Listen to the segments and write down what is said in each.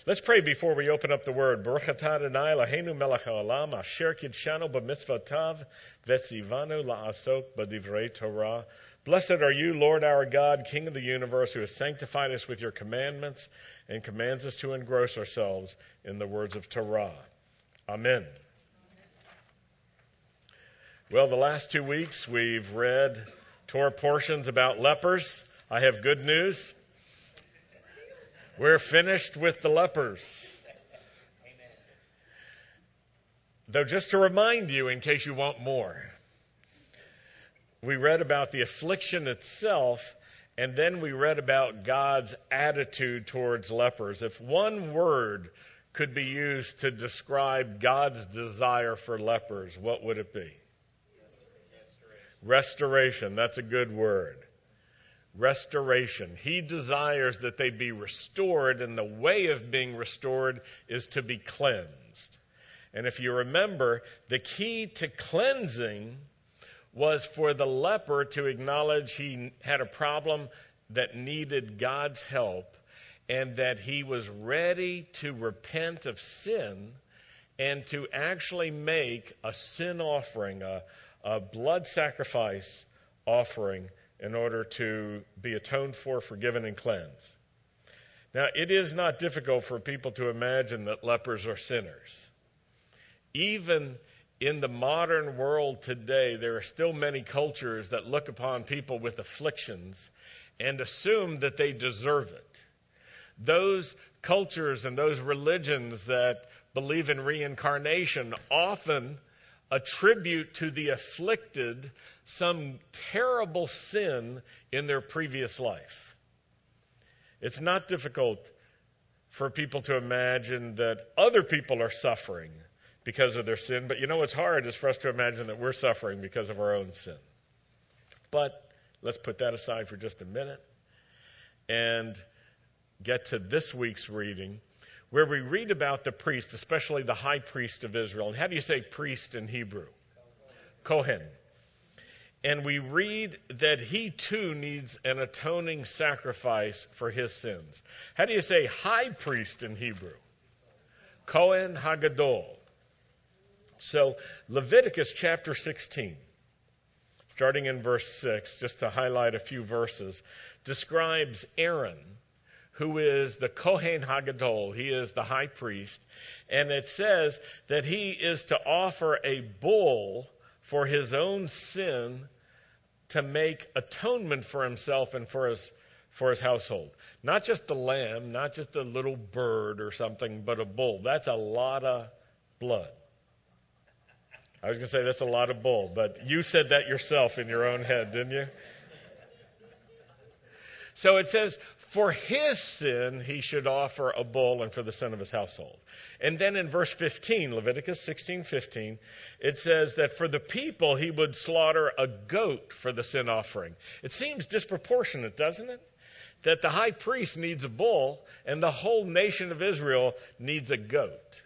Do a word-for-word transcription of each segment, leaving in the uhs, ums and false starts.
Let's pray before we open up the word. Baruch atah Adonai Eloheinu melech haolam asher kidshanu b'mitzvotav v'tzivanu la'asok b'divrei Torah. Blessed are you, Lord our God, King of the universe, who has sanctified us with your commandments and commands us to engross ourselves in the words of Torah. Amen. Well, the last two weeks we've read Torah portions about lepers. I have good news. We're finished with the lepers. Amen. Though just to remind you, in case you want more, we read about the affliction itself, and then we read about God's attitude towards lepers. If one word could be used to describe God's desire for lepers, what would it be? Restoration. Restoration. That's a good word. Restoration. He desires that they be restored, and the way of being restored is to be cleansed. And if you remember, the key to cleansing was for the leper to acknowledge he had a problem that needed God's help, and that he was ready to repent of sin and to actually make a sin offering, a, a blood sacrifice offering, in order to be atoned for, forgiven, and cleansed. Now, it is not difficult for people to imagine that lepers are sinners. Even in the modern world today, there are still many cultures that look upon people with afflictions and assume that they deserve it. Those cultures and those religions that believe in reincarnation often attribute to the afflicted some terrible sin in their previous life. It's not difficult for people to imagine that other people are suffering because of their sin, but you know what's hard is for us to imagine that we're suffering because of our own sin. But let's put that aside for just a minute and get to this week's reading, where we read about the priest, especially the high priest of Israel. And how do you say priest in Hebrew? Kohen. And we read that he too needs an atoning sacrifice for his sins. How do you say high priest in Hebrew? Kohen Hagadol. So Leviticus chapter sixteen, starting in verse six, just to highlight a few verses, describes Aaron, who is the Kohen Hagadol. He is the high priest. And it says that he is to offer a bull for his own sin to make atonement for himself and for his for his household. Not just a lamb, not just a little bird or something, but a bull. That's a lot of blood. I was going to say that's a lot of bull, but you said that yourself in your own head, didn't you? So it says, for his sin, he should offer a bull, and for the sin of his household. And then in verse fifteen, Leviticus sixteen fifteen, it says that for the people, he would slaughter a goat for the sin offering. It seems disproportionate, doesn't it? That the high priest needs a bull, and the whole nation of Israel needs a goat.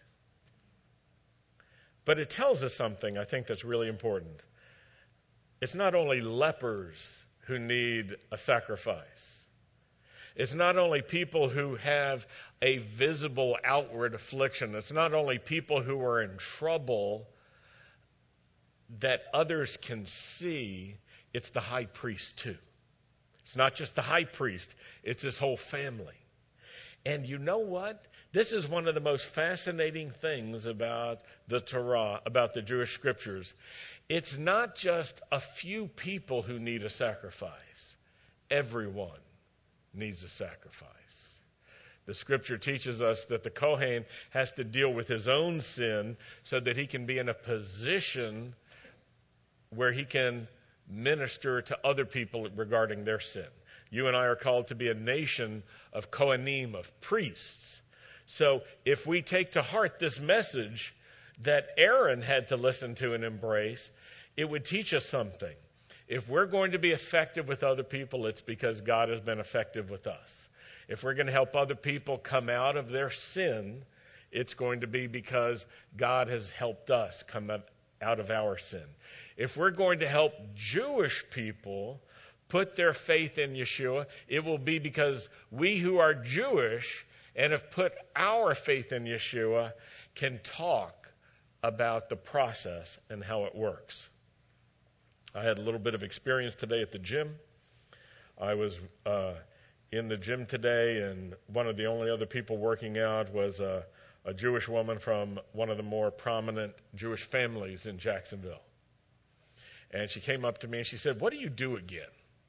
But it tells us something, I think, that's really important. It's not only lepers who need a sacrifice. It's not only people who have a visible outward affliction. It's not only people who are in trouble that others can see. It's the high priest too. It's not just the high priest. It's his whole family. And you know what? This is one of the most fascinating things about the Torah, about the Jewish scriptures. It's not just a few people who need a sacrifice. Everyone needs a sacrifice. The scripture teaches us that the Kohen has to deal with his own sin so that he can be in a position where he can minister to other people regarding their sin. You and I are called to be a nation of Kohanim, of priests. So if we take to heart this message that Aaron had to listen to and embrace, it would teach us something. If we're going to be effective with other people, it's because God has been effective with us. If we're going to help other people come out of their sin, it's going to be because God has helped us come out of our sin. If we're going to help Jewish people put their faith in Yeshua, it will be because we who are Jewish and have put our faith in Yeshua can talk about the process and how it works. I had a little bit of experience today at the gym. I was uh, in the gym today, and one of the only other people working out was a, a Jewish woman from one of the more prominent Jewish families in Jacksonville. And she came up to me and she said, "What do you do again?"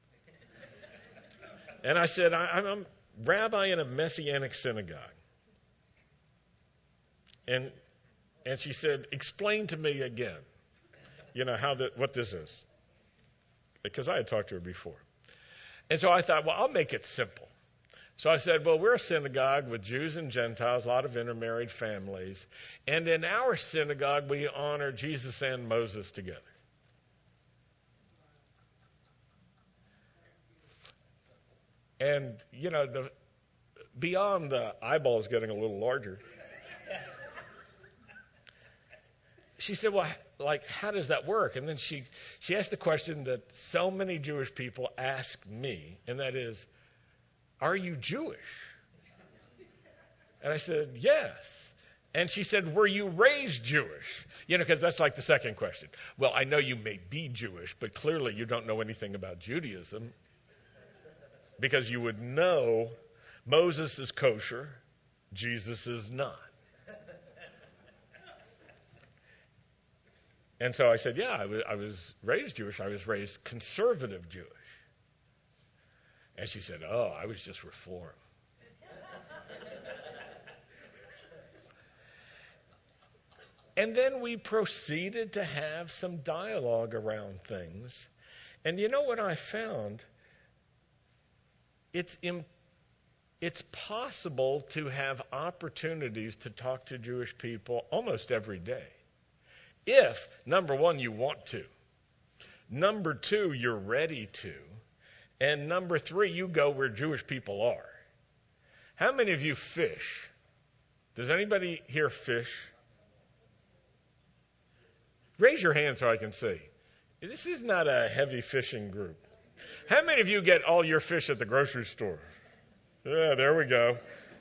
And I said, I, I'm a rabbi in a Messianic synagogue. And and she said, "Explain to me again, you know, how that what this is." Because I had talked to her before. And so I thought, well, I'll make it simple. So I said, well, we're a synagogue with Jews and Gentiles, a lot of intermarried families. And in our synagogue, we honor Jesus and Moses together. And, you know, the, beyond the eyeballs getting a little larger, she said, well, like, how does that work? And then she, she asked the question that so many Jewish people ask me, and that is, are you Jewish? And I said, yes. And she said, were you raised Jewish? You know, because that's like the second question. Well, I know you may be Jewish, but clearly you don't know anything about Judaism, because you would know Moses is kosher, Jesus is not. And so I said, yeah, I was, I was raised Jewish. I was raised conservative Jewish. And she said, oh, I was just Reform. And then we proceeded to have some dialogue around things. And you know what I found? It's im- it's possible to have opportunities to talk to Jewish people almost every day. If, number one, you want to. Number two, you're ready to. And number three, you go where Jewish people are. How many of you fish? Does anybody here fish? Raise your hand so I can see. This is not a heavy fishing group. How many of you get all your fish at the grocery store? Yeah, there we go.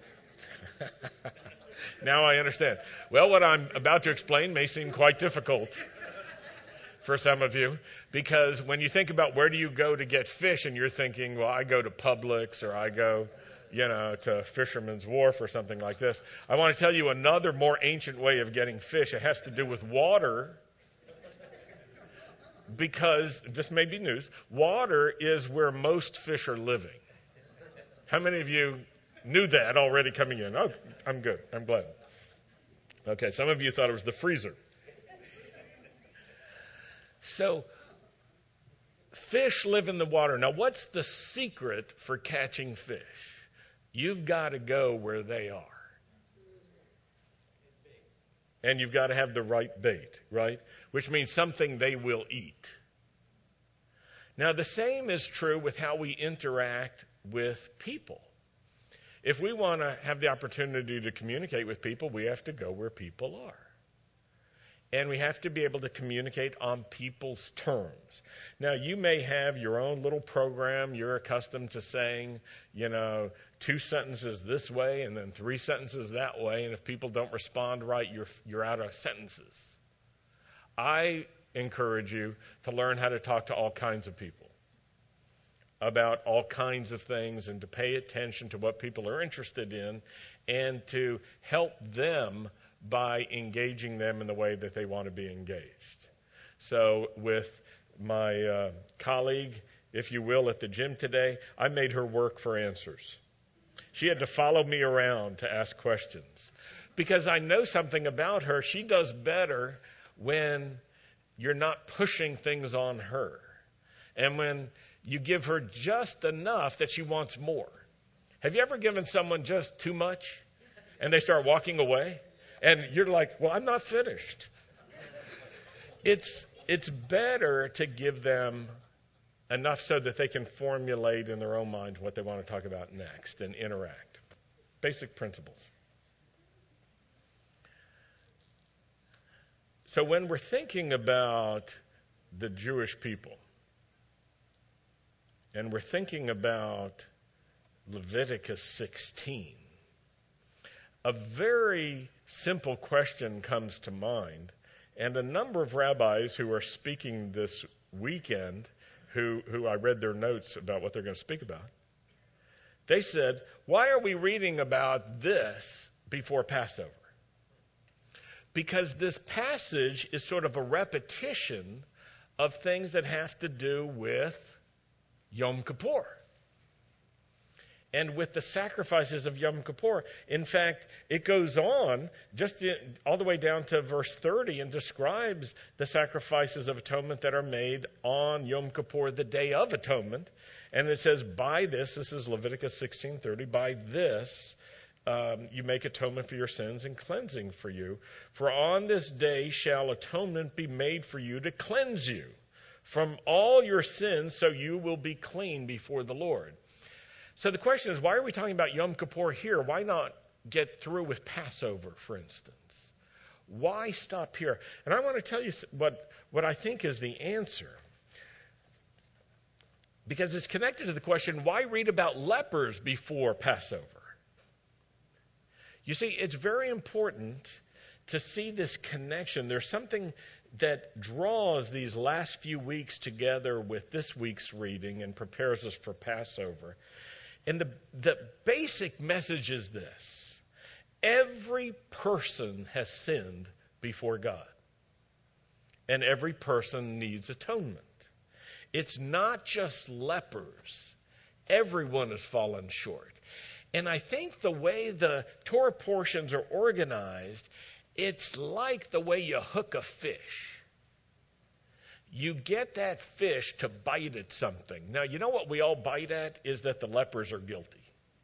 Now I understand. Well, what I'm about to explain may seem quite difficult for some of you, because when you think about where do you go to get fish, and you're thinking, well, I go to Publix, or I go, you know, to Fisherman's Wharf or something like this. I want to tell you another more ancient way of getting fish. It has to do with water, because this may be news. Water is where most fish are living. How many of you knew that already coming in? Oh, I'm good. I'm glad. Okay, some of you thought it was the freezer. So, fish live in the water. Now, what's the secret for catching fish? You've got to go where they are. And you've got to have the right bait, right? Which means something they will eat. Now, the same is true with how we interact with people. If we want to have the opportunity to communicate with people, we have to go where people are. And we have to be able to communicate on people's terms. Now, you may have your own little program. You're accustomed to saying, you know, two sentences this way and then three sentences that way. And if people don't respond right, you're you're out of sentences. I encourage you to learn how to talk to all kinds of people about all kinds of things, and to pay attention to what people are interested in, and to help them by engaging them in the way that they want to be engaged. So with my uh, colleague, if you will, at the gym today, I made her work for answers. She had to follow me around to ask questions, because I know something about her. She does better when you're not pushing things on her, and when you give her just enough that she wants more. Have you ever given someone just too much and they start walking away? And you're like, well, I'm not finished. It's it's better to give them enough so that they can formulate in their own mind what they want to talk about next and interact. Basic principles. So when we're thinking about the Jewish people, and we're thinking about Leviticus sixteen, a very simple question comes to mind. And a number of rabbis who are speaking this weekend, who, who I read their notes about what they're going to speak about, they said, why are we reading about this before Passover? Because this passage is sort of a repetition of things that have to do with Yom Kippur and with the sacrifices of Yom Kippur. In fact, it goes on just in, all the way down to verse thirty and describes the sacrifices of atonement that are made on Yom Kippur, the Day of Atonement. And it says, by this, this is Leviticus sixteen thirty, by this um, you make atonement for your sins and cleansing for you. For on this day shall atonement be made for you to cleanse you from all your sins, so you will be clean before the Lord. So the question is, why are we talking about Yom Kippur here? Why not get through with Passover, for instance? Why stop here? And I want to tell you what, what I think is the answer. Because it's connected to the question, why read about lepers before Passover? You see, it's very important to see this connection. There's something that draws these last few weeks together with this week's reading and prepares us for Passover. And the, the basic message is this: every person has sinned before God, and every person needs atonement. It's not just lepers. Everyone has fallen short. And I think the way the Torah portions are organized, it's like the way you hook a fish. You get that fish to bite at something. Now, you know what we all bite at is that the lepers are guilty.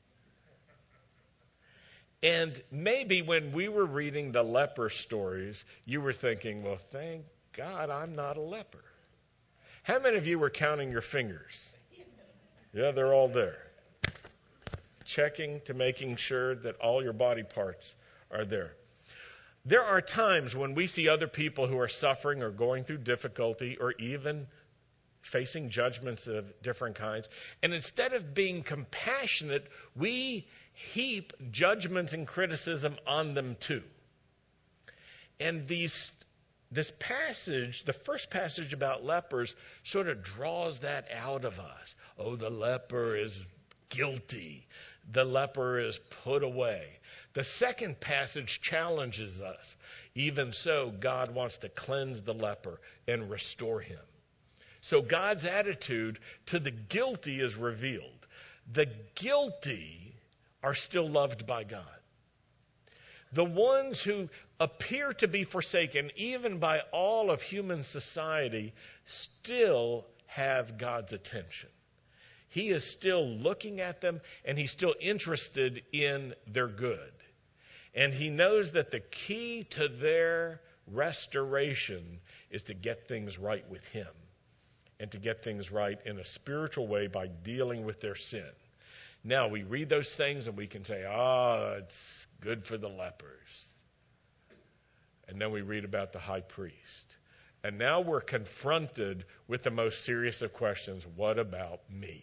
And maybe when we were reading the leper stories, you were thinking, well, thank God I'm not a leper. How many of you were counting your fingers? Yeah, they're all there. Checking to making sure that all your body parts are there. There are times when we see other people who are suffering or going through difficulty or even facing judgments of different kinds, and instead of being compassionate, we heap judgments and criticism on them too. And these This passage, the first passage about lepers, sort of draws that out of us. Oh, the leper is guilty. The leper is put away. The second passage challenges us. Even so, God wants to cleanse the leper and restore him. So God's attitude to the guilty is revealed. The guilty are still loved by God. The ones who appear to be forsaken, even by all of human society, still have God's attention. He is still looking at them, and he's still interested in their good. And he knows that the key to their restoration is to get things right with him, and to get things right in a spiritual way by dealing with their sin. Now, we read those things and we can say, ah, oh, it's good for the lepers. And then we read about the high priest. And now we're confronted with the most serious of questions. What about me?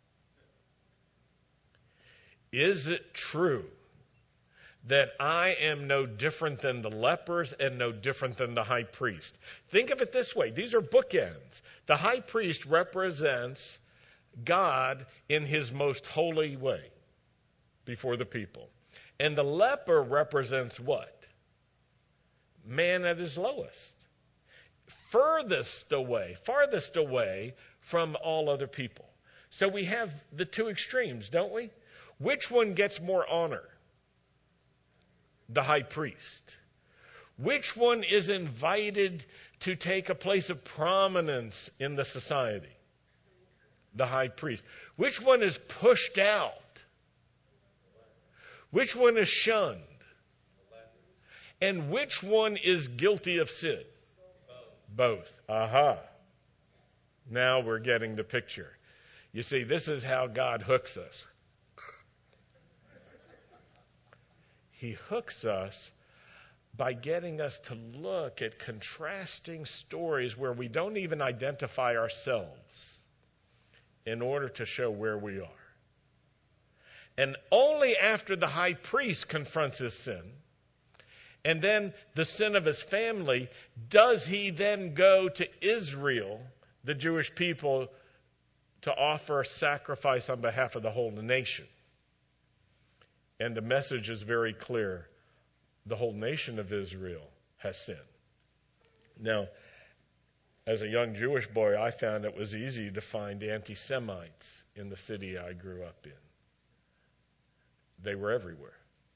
Is it true that I am no different than the lepers and no different than the high priest? Think of it this way. These are bookends. The high priest represents God in his most holy way before the people. And the leper represents what? Man at his lowest. Furthest away, farthest away from all other people. So we have the two extremes, don't we? Which one gets more honor? The high priest. Which one is invited to take a place of prominence in the society? The high priest. Which one is pushed out? Which one is shunned? And which one is guilty of sin? Both. Aha. Now we're getting the picture. You see, this is how God hooks us. He hooks us by getting us to look at contrasting stories where we don't even identify ourselves in order to show where we are. And only after the high priest confronts his sin, and then the sin of his family, does he then go to Israel, the Jewish people, to offer a sacrifice on behalf of the whole nation. And the message is very clear. The whole nation of Israel has sinned. Now, as a young Jewish boy, I found it was easy to find anti-Semites in the city I grew up in. They were everywhere.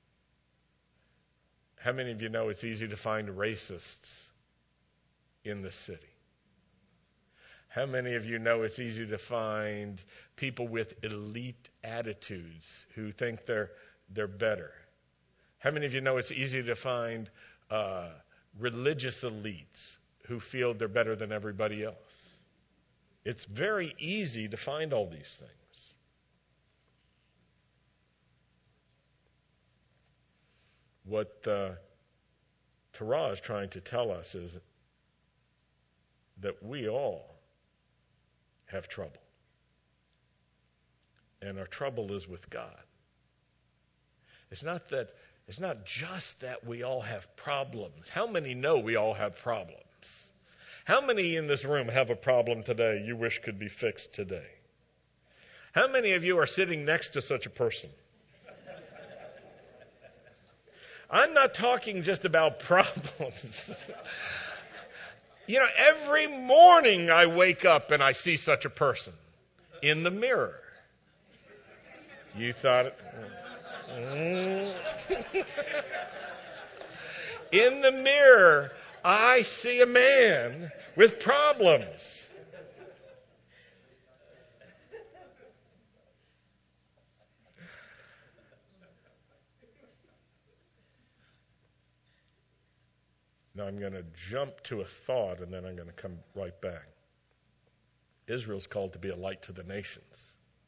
How many of you know it's easy to find racists in the city? How many of you know it's easy to find people with elite attitudes who think they're they're better? How many of you know it's easy to find uh, religious elites who feel they're better than everybody else? It's very easy to find all these things. What uh, Torah is trying to tell us is that we all have trouble. And our trouble is with God. It's not that it's not just that we all have problems. How many know we all have problems? How many in this room have a problem today you wish could be fixed today? How many of you are sitting next to such a person? I'm not talking just about problems. You know, every morning I wake up and I see such a person in the mirror. You thought, mm. In the mirror, I see a man with problems. Now I'm going to jump to a thought and then I'm going to come right back. Israel's called to be a light to the nations.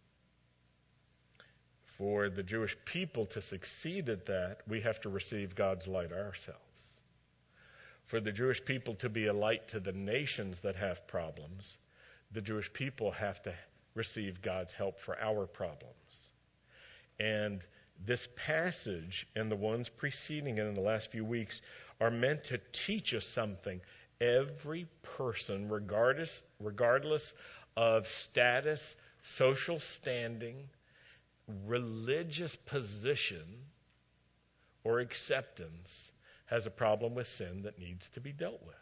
For the Jewish people to succeed at that, we have to receive God's light ourselves. For the Jewish people to be a light to the nations that have problems, the Jewish people have to receive God's help for our problems. And this passage and the ones preceding it in the last few weeks are meant to teach us something. Every person, regardless, regardless of status, social standing, religious position, or acceptance, has a problem with sin that needs to be dealt with.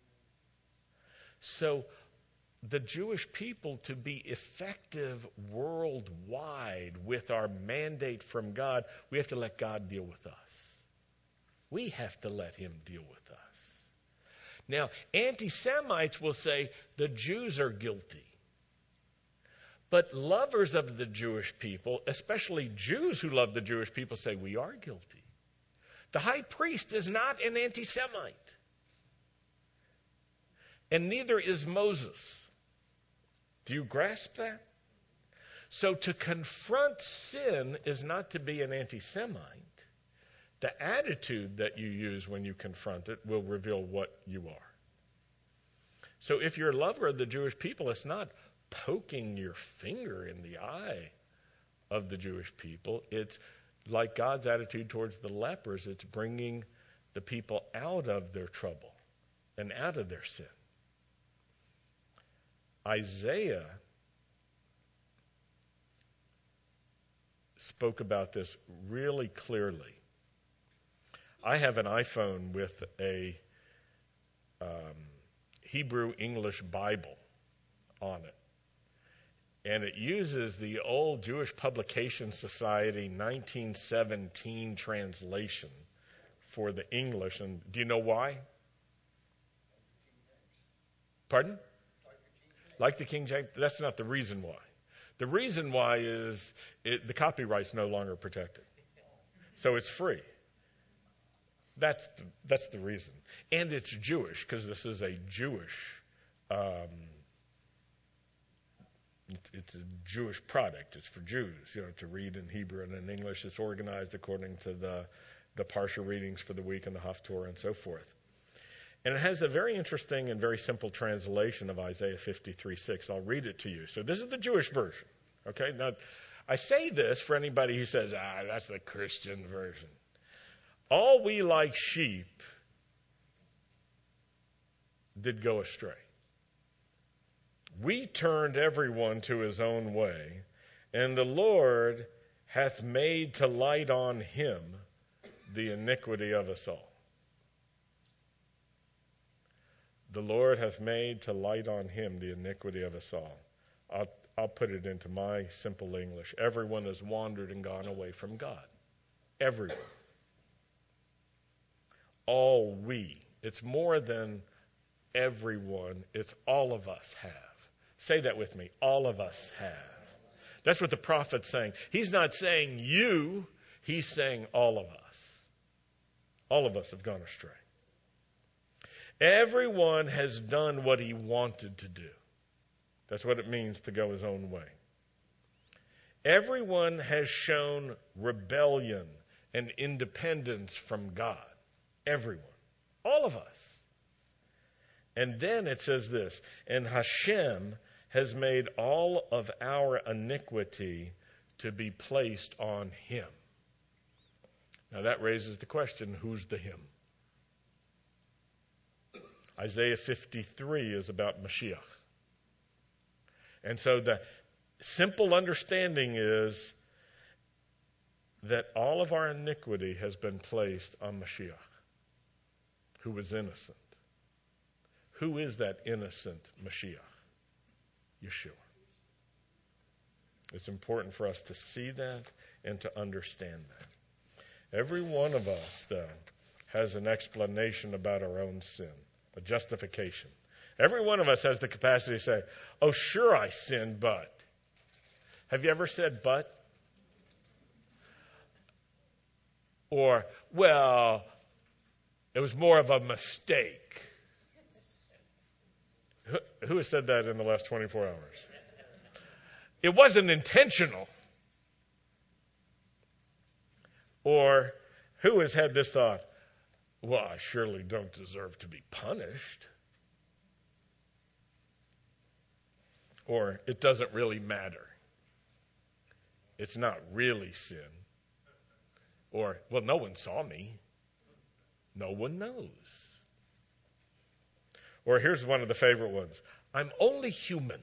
So the Jewish people, to be effective worldwide with our mandate from God, we have to let God deal with us. We have to let him deal with us. Now, anti-Semites will say the Jews are guilty. But lovers of the Jewish people, especially Jews who love the Jewish people, say we are guilty. The high priest is not an anti-Semite. And neither is Moses. Do you grasp that? So to confront sin is not to be an anti-Semite. The attitude that you use when you confront it will reveal what you are. So if you're a lover of the Jewish people, it's not poking your finger in the eye of the Jewish people. It's like God's attitude towards the lepers. It's bringing the people out of their trouble and out of their sin. Isaiah spoke about this really clearly. I have an iPhone with a um, Hebrew English Bible on it. And it uses the old Jewish Publication Society nineteen seventeen translation for the English. And do you know why? Pardon? Like the King James? That's not the reason why. The reason why is it, the copyright's no longer protected. So it's free. That's the, that's the reason. And it's Jewish, because this is a Jewish, um, it, it's a Jewish product. It's for Jews, you know, to read in Hebrew and in English. It's organized according to the, the Parsha readings for the week and the Haftorah and so forth. And it has a very interesting and very simple translation of Isaiah fifty-three six. I'll read it to you. So this is the Jewish version. Okay? Now, I say this for anybody who says, ah, that's the Christian version. All we like sheep did go astray. We turned everyone to his own way, and the Lord hath made to light on him the iniquity of us all. The Lord hath made to light on him the iniquity of us all. I'll, I'll put it into my simple English. Everyone has wandered and gone away from God. Everyone. All we. It's more than everyone. It's all of us have. Say that with me. All of us have. That's what the prophet's saying. He's not saying you. He's saying all of us. All of us have gone astray. Everyone has done what he wanted to do. That's what it means to go his own way. Everyone has shown rebellion and independence from God. Everyone. All of us. And then it says this, and Hashem has made all of our iniquity to be placed on him. Now that raises the question, who's the him? Isaiah fifty-three is about Mashiach. And so the simple understanding is that all of our iniquity has been placed on Mashiach, who was innocent. Who is that innocent Mashiach? Yeshua. It's important for us to see that and to understand that. Every one of us, though, has an explanation about our own sin, a justification. Every one of us has the capacity to say, oh, sure I sinned, but. Have you ever said but? Or, well, it was more of a mistake. Who, who has said that in the last twenty-four hours? It wasn't intentional. Or who has had this thought? Well, I surely don't deserve to be punished. Or it doesn't really matter. It's not really sin. Or, well, no one saw me. No one knows. Or here's one of the favorite ones. I'm only human.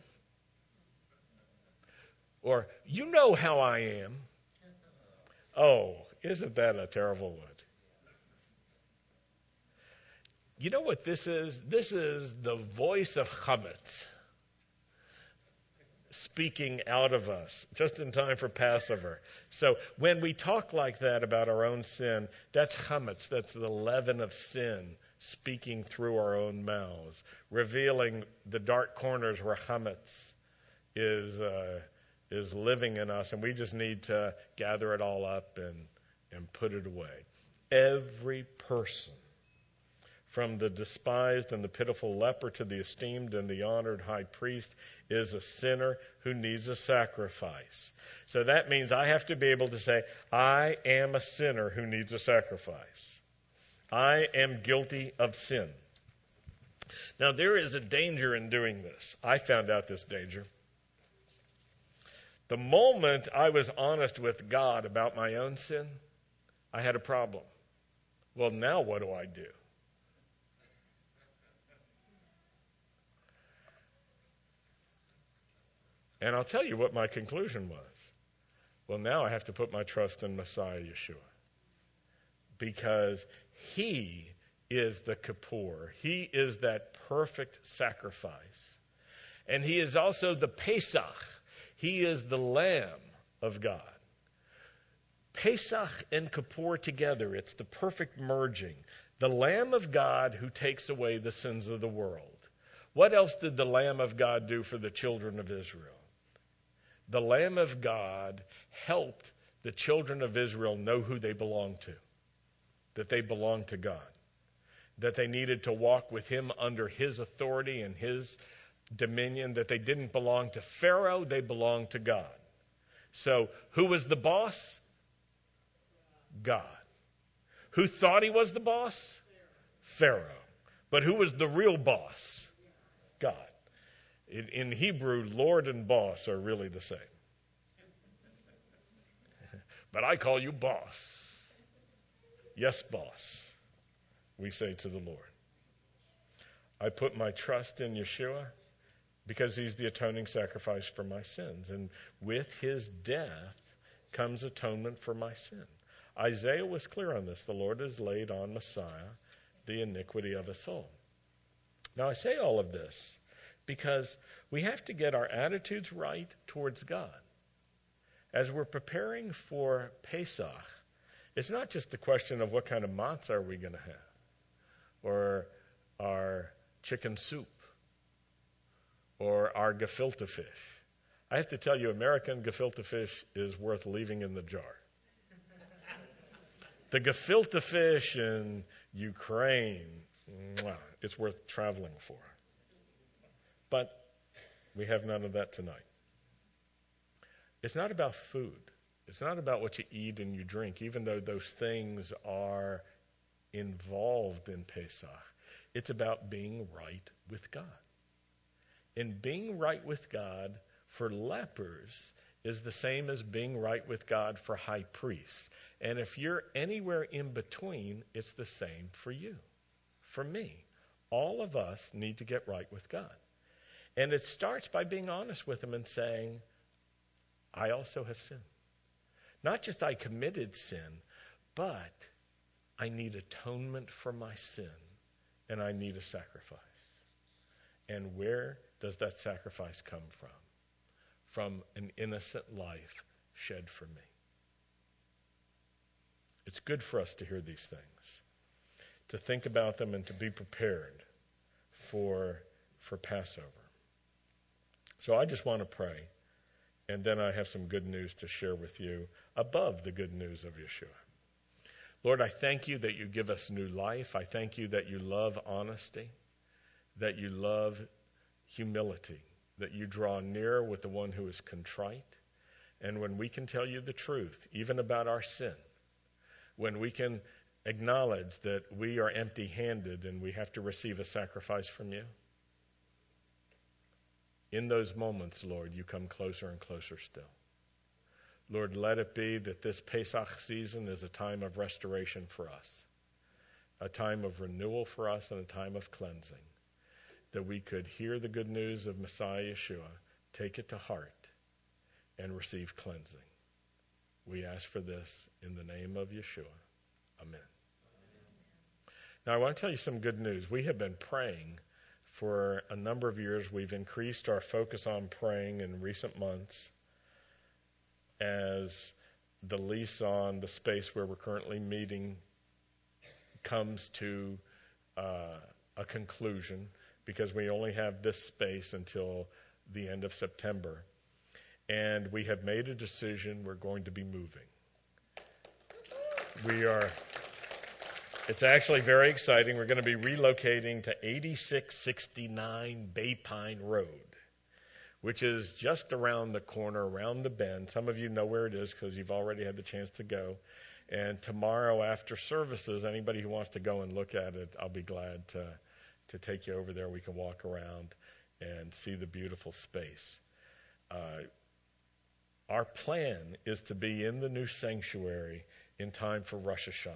Or, you know how I am. Oh, isn't that a terrible one? You know what this is? This is the voice of chametz speaking out of us just in time for Passover. So when we talk like that about our own sin, that's chametz. That's the leaven of sin speaking through our own mouths, revealing the dark corners where chametz is uh, is living in us, and we just need to gather it all up and and put it away. Every person, from the despised and the pitiful leper to the esteemed and the honored high priest, is a sinner who needs a sacrifice. So that means I have to be able to say, I am a sinner who needs a sacrifice. I am guilty of sin. Now, there is a danger in doing this. I found out this danger. The moment I was honest with God about my own sin, I had a problem. Well, now what do I do? And I'll tell you what my conclusion was. Well, now I have to put my trust in Messiah Yeshua. Because he is the Kippur. He is that perfect sacrifice. And he is also the Pesach. He is the Lamb of God. Pesach and Kippur together, it's the perfect merging. The Lamb of God who takes away the sins of the world. What else did the Lamb of God do for the children of Israel? The Lamb of God helped the children of Israel know who they belonged to, that they belonged to God, that they needed to walk with him under his authority and his dominion, that they didn't belong to Pharaoh, they belonged to God. So who was the boss? God. Who thought he was the boss? Pharaoh. But who was the real boss? God. In, in Hebrew, Lord and boss are really the same. But I call you boss. Yes, boss, we say to the Lord. I put my trust in Yeshua because he's the atoning sacrifice for my sins. And with his death comes atonement for my sin. Isaiah was clear on this. The Lord has laid on Messiah the iniquity of us all. Now, I say all of this because we have to get our attitudes right towards God. As we're preparing for Pesach, it's not just the question of what kind of matzah are we going to have, or our chicken soup, or our gefilte fish. I have to tell you, American gefilte fish is worth leaving in the jar. The gefilte fish in Ukraine, mwah, it's worth traveling for. But we have none of that tonight. It's not about food. It's not about what you eat and you drink, even though those things are involved in Pesach. It's about being right with God. And being right with God for lepers is the same as being right with God for high priests. And if you're anywhere in between, it's the same for you, for me. All of us need to get right with God. And it starts by being honest with him and saying, I also have sinned. Not just I committed sin, but I need atonement for my sin, and I need a sacrifice. And where does that sacrifice come from? From an innocent life shed for me. It's good for us to hear these things, to think about them and to be prepared for, for Passover. So I just want to pray. And then I have some good news to share with you above the good news of Yeshua. Lord, I thank you that you give us new life. I thank you that you love honesty, that you love humility, that you draw near with the one who is contrite. And when we can tell you the truth, even about our sin, when we can acknowledge that we are empty-handed and we have to receive a sacrifice from you, in those moments, Lord, you come closer and closer still. Lord, let it be that this Pesach season is a time of restoration for us, a time of renewal for us, and a time of cleansing, that we could hear the good news of Messiah Yeshua, take it to heart, and receive cleansing. We ask for this in the name of Yeshua. Amen. Now, I want to tell you some good news. We have been praying for a number of years. We've increased our focus on praying in recent months as the lease on the space where we're currently meeting comes to uh, a conclusion, because we only have this space until the end of September. And we have made a decision. We're going to be moving. We are... It's actually very exciting. We're going to be relocating to eighty-six sixty-nine Bay Pine Road, which is just around the corner, around the bend. Some of you know where it is because you've already had the chance to go. And tomorrow after services, anybody who wants to go and look at it, I'll be glad to, to take you over there. We can walk around and see the beautiful space. Uh, our plan is to be in the new sanctuary in time for Rosh Hashanah.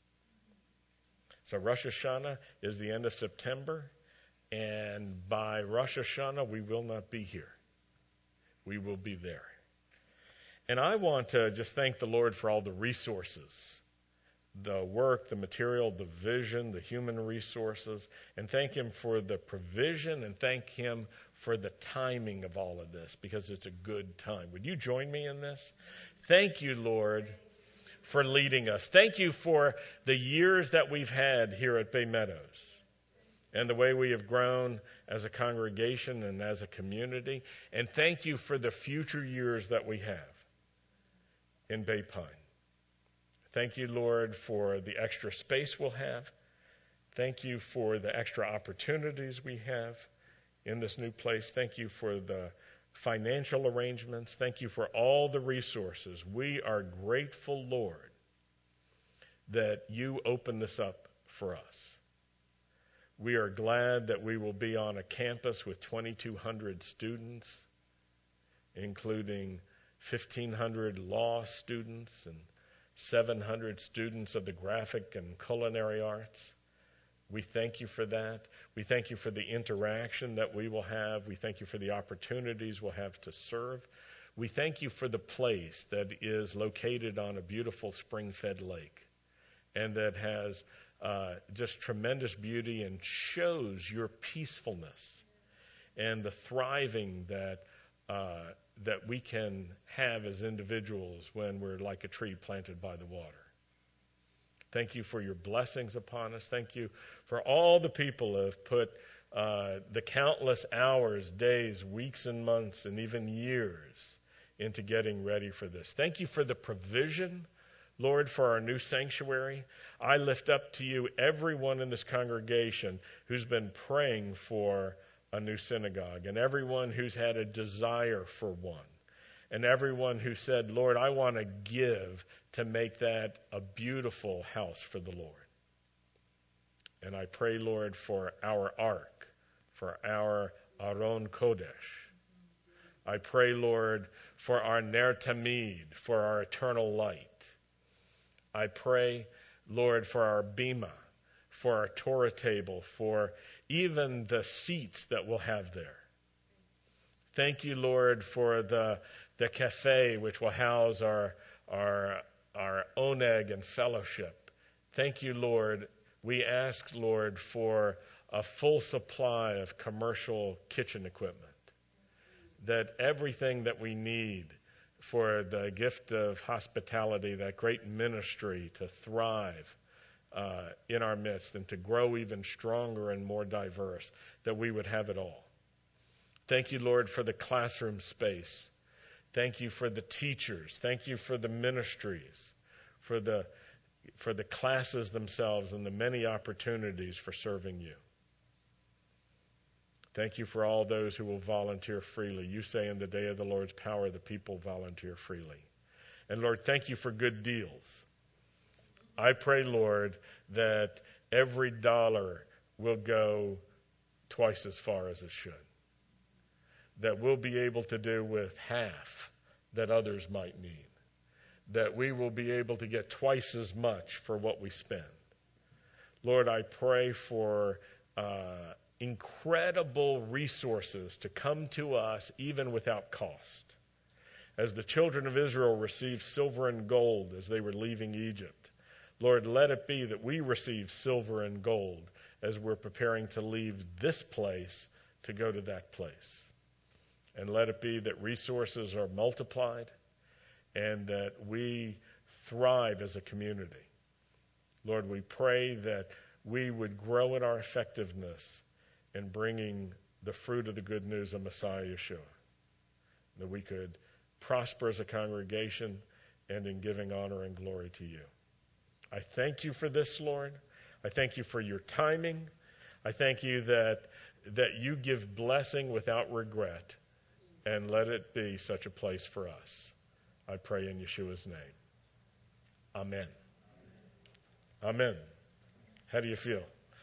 So Rosh Hashanah is the end of September, and by Rosh Hashanah, we will not be here. We will be there. And I want to just thank the Lord for all the resources, the work, the material, the vision, the human resources, and thank Him for the provision, and thank Him for the timing of all of this, because it's a good time. Would you join me in this? Thank you, Lord, for leading us. Thank you for the years that we've had here at Bay Meadows and the way we have grown as a congregation and as a community. And thank you for the future years that we have in Bay Pine. Thank you, Lord, for the extra space we'll have. Thank you for the extra opportunities we have in this new place. Thank you for the financial arrangements. Thank you for all the resources. We are grateful, Lord, that you open this up for us. We are glad that we will be on a campus with twenty-two hundred students, including fifteen hundred law students and seven hundred students of the graphic and culinary arts. We thank you for that. We thank you for the interaction that we will have. We thank you for the opportunities we'll have to serve. We thank you for the place that is located on a beautiful spring-fed lake and that has uh, just tremendous beauty and shows your peacefulness and the thriving that uh, that we can have as individuals when we're like a tree planted by the water. Thank you for your blessings upon us. Thank you for all the people who have put uh, the countless hours, days, weeks, and months, and even years into getting ready for this. Thank you for the provision, Lord, for our new sanctuary. I lift up to you everyone in this congregation who's been praying for a new synagogue, and everyone who's had a desire for one, and everyone who said, Lord, I want to give to make that a beautiful house for the Lord. And I pray, Lord, for our ark, for our Aron Kodesh. I pray, Lord, for our Ner Tamid, for our eternal light. I pray, Lord, for our Bima, for our Torah table, for even the seats that we'll have there. Thank you, Lord, for the the cafe which will house our our our oneg and fellowship. Thank you, Lord. We ask, Lord, for a full supply of commercial kitchen equipment, that everything that we need for the gift of hospitality, that great ministry to thrive uh, in our midst and to grow even stronger and more diverse, that we would have it all. Thank you, Lord, for the classroom space. Thank you for the teachers. Thank you for the ministries, for the for the classes themselves and the many opportunities for serving you. Thank you for all those who will volunteer freely. You say in the day of the Lord's power, the people volunteer freely. And Lord, thank you for good deals. I pray, Lord, that every dollar will go twice as far as it should, that we'll be able to do with half that others might need, that we will be able to get twice as much for what we spend. Lord, I pray for uh, incredible resources to come to us even without cost. As the children of Israel received silver and gold as they were leaving Egypt, Lord, let it be that we receive silver and gold as we're preparing to leave this place to go to that place. And let it be that resources are multiplied and that we thrive as a community. Lord, we pray that we would grow in our effectiveness in bringing the fruit of the good news of Messiah Yeshua, that we could prosper as a congregation and in giving honor and glory to you. I thank you for this, Lord. I thank you for your timing. I thank you that that you give blessing without regret, and let it be such a place for us. I pray in Yeshua's name. Amen. Amen. How do you feel?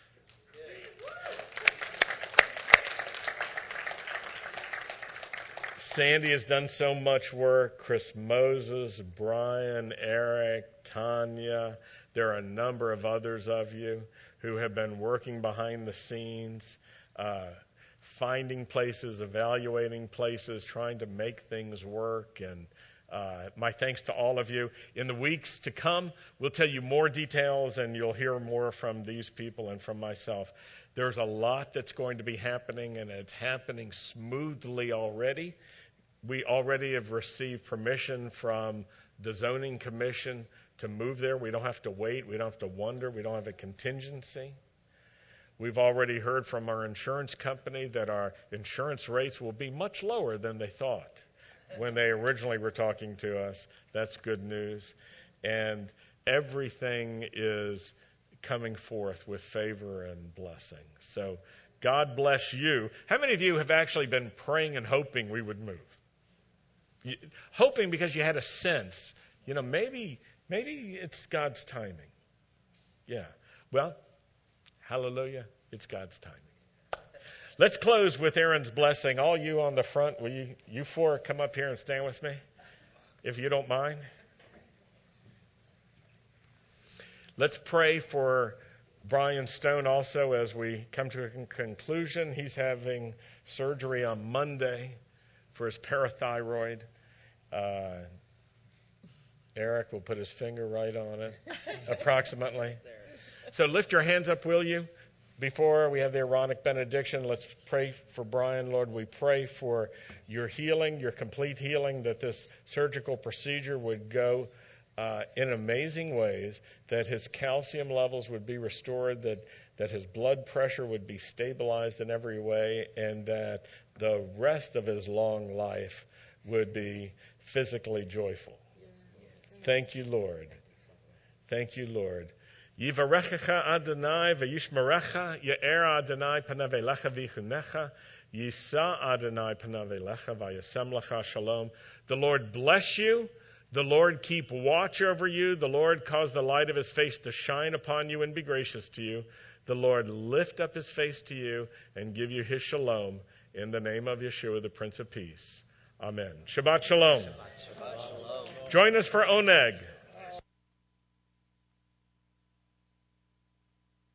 Sandy has done so much work. Chris Moses, Brian, Eric, Tanya. There are a number of others of you who have been working behind the scenes, uh, finding places, evaluating places, trying to make things work. And uh, my thanks to all of you. In the weeks to come, we'll tell you more details, and you'll hear more from these people and from myself. There's a lot that's going to be happening, and it's happening smoothly already. We already have received permission from the zoning commission to move there. We don't have to wait. We don't have to wonder. We don't have a contingency. We've already heard from our insurance company that our insurance rates will be much lower than they thought when they originally were talking to us. That's good news. And everything is coming forth with favor and blessing. So God bless you. How many of you have actually been praying and hoping we would move? You, hoping because you had a sense, you know, maybe maybe it's God's timing. Yeah. Well, hallelujah, it's God's timing. Let's close with Aaron's blessing. All you on the front, will you, you four come up here and stand with me? if you don't mind. Let's pray for Brian Stone also as we come to a conclusion. He's having surgery on Monday for his parathyroid. Uh, Eric will put his finger right on it, approximately. So lift your hands up, will you? Before we have the Aaronic benediction, let's pray for Brian. Lord, we pray for your healing, your complete healing, that this surgical procedure would go uh, in amazing ways, that his calcium levels would be restored, that, that his blood pressure would be stabilized in every way, and that the rest of his long life would be physically joyful. Thank you, Lord. Thank you, Lord. Yivarechecha Adonai v'yishmerecha, Ye'er Adonai panav elecha v'yichunecha, Yisa Adonai panav elecha v'yasem lecha shalom. The Lord bless you. The Lord keep watch over you. The Lord cause the light of his face to shine upon you and be gracious to you. The Lord lift up his face to you and give you his shalom. In the name of Yeshua, the Prince of Peace. Amen. Shabbat shalom. Shabbat shalom. Join us for Oneg.